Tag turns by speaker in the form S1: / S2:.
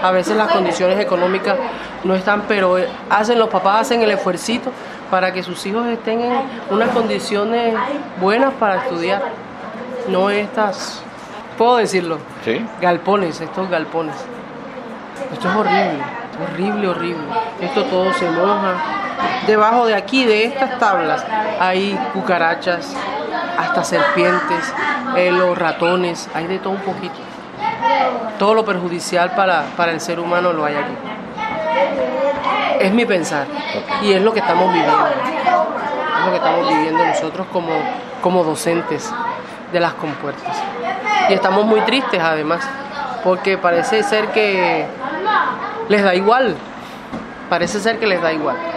S1: A veces las condiciones económicas no están, pero los papás hacen el esfuercito para que sus hijos estén en unas condiciones buenas para estudiar. No estas, puedo decirlo,
S2: ¿Sí?
S1: galpones, estos galpones. Esto es horrible, horrible, horrible. Esto todo se moja. Debajo de aquí, de estas tablas, hay cucarachas, hasta serpientes, los ratones, hay de todo un poquito. Todo lo perjudicial para el ser humano lo hay aquí. Es mi pensar y es lo que estamos viviendo. Es lo que estamos viviendo nosotros como docentes de las compuertas. Y estamos muy tristes además, porque parece ser que les da igual. Parece ser que les da igual.